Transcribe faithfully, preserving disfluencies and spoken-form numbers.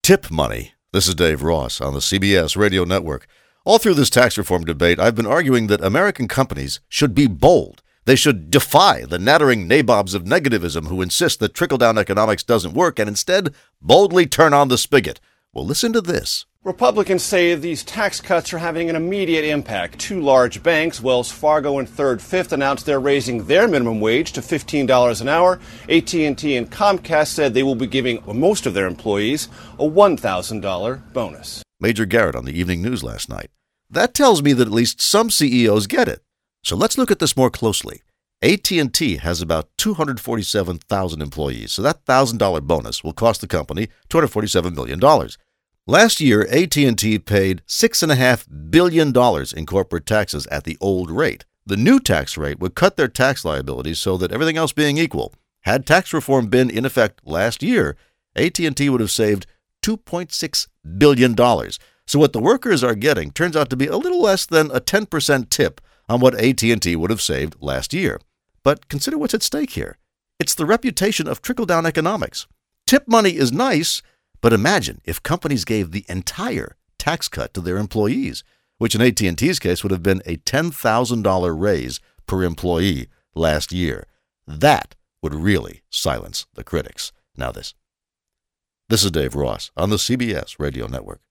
Tip money. This is Dave Ross on the C B S Radio Network. All through this tax reform debate, I've been arguing that American companies should be bold. They should defy the nattering nabobs of negativism who insist that trickle-down economics doesn't work and instead boldly turn on the spigot. Well, listen to this. Republicans say these tax cuts are having an immediate impact. Two large banks, Wells Fargo and Third Fifth, announced they're raising their minimum wage to fifteen dollars an hour. A T and T and Comcast said they will be giving most of their employees a one thousand dollars bonus. Major Garrett on the Evening News last night. That tells me that at least some C E Os get it. So let's look at this more closely. A T and T has about two hundred forty-seven thousand employees, so that one thousand dollars bonus will cost the company two hundred forty-seven million dollars. Last year, A T and T paid six point five billion dollars in corporate taxes at the old rate. The new tax rate would cut their tax liabilities so that everything else being equal, had tax reform been in effect last year, A T and T would have saved two point six billion dollars. So what the workers are getting turns out to be a little less than a ten percent tip on what A T and T would have saved last year. But consider what's at stake here. It's the reputation of trickle-down economics. Tip money is nice, but imagine if companies gave the entire tax cut to their employees, which in A T and T's case would have been a ten thousand dollars raise per employee last year. That would really silence the critics. Now this. This is Dave Ross on the C B S Radio Network.